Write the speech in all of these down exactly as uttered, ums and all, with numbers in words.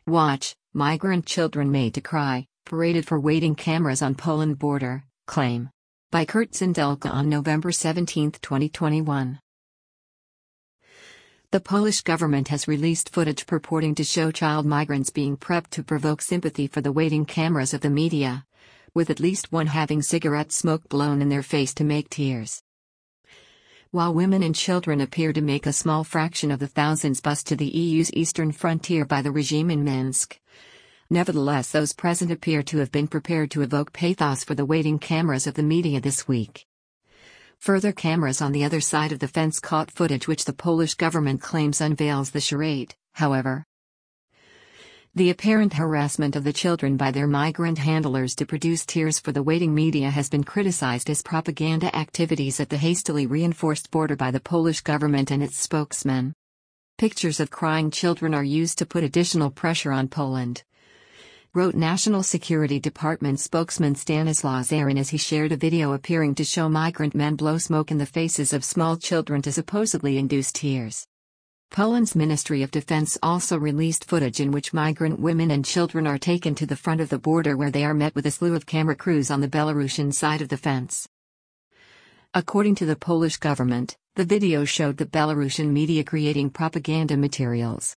Watch, migrant children made to cry, paraded for waiting cameras on Poland border, claim. By Kurt Zindelka on November seventeenth, twenty twenty-one. The Polish government has released footage purporting to show child migrants being prepped to provoke sympathy for the waiting cameras of the media, with at least one having cigarette smoke blown in their face to make tears. While women and children appear to make a small fraction of the thousands bused to the E U's eastern frontier by the regime in Minsk, nevertheless those present appear to have been prepared to evoke pathos for the waiting cameras of the media this week. Further cameras on the other side of the fence caught footage which the Polish government claims unveils the charade, however. The apparent harassment of the children by their migrant handlers to produce tears for the waiting media has been criticized as propaganda activities at the hastily reinforced border by the Polish government and its spokesman. Pictures of crying children are used to put additional pressure on Poland, wrote National Security Department spokesman Stanislaw Zarin as he shared a video appearing to show migrant men blow smoke in the faces of small children to supposedly induce tears. Poland's Ministry of Defense also released footage in which migrant women and children are taken to the front of the border where they are met with a slew of camera crews on the Belarusian side of the fence. According to the Polish government, the video showed the Belarusian media creating propaganda materials.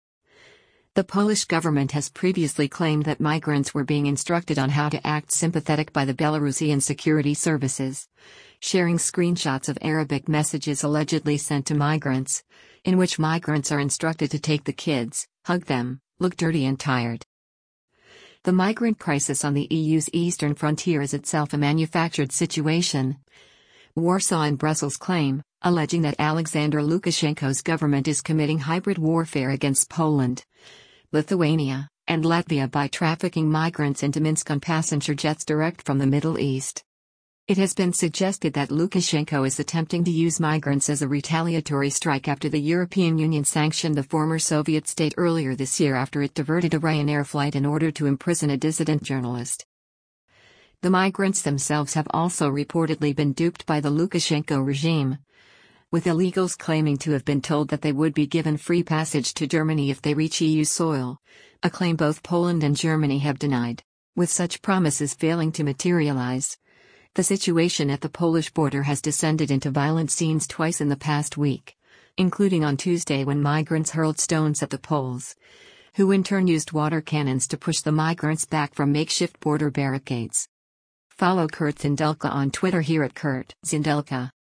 The Polish government has previously claimed that migrants were being instructed on how to act sympathetic by the Belarusian security services, sharing screenshots of Arabic messages allegedly sent to migrants, in which migrants are instructed to take the kids, hug them, look dirty and tired. The migrant crisis on the E U's eastern frontier is itself a manufactured situation, Warsaw and Brussels claim, alleging that Alexander Lukashenko's government is committing hybrid warfare against Poland, Lithuania, and Latvia by trafficking migrants into Minsk on passenger jets direct from the Middle East. It has been suggested that Lukashenko is attempting to use migrants as a retaliatory strike after the European Union sanctioned the former Soviet state earlier this year after it diverted a Ryanair flight in order to imprison a dissident journalist. The migrants themselves have also reportedly been duped by the Lukashenko regime, with illegals claiming to have been told that they would be given free passage to Germany if they reach E U soil, a claim both Poland and Germany have denied, with such promises failing to materialize. The situation at the Polish border has descended into violent scenes twice in the past week, including on Tuesday when migrants hurled stones at the Poles, who in turn used water cannons to push the migrants back from makeshift border barricades. Follow Kurt Zindelka on Twitter here at Kurt Zindelka.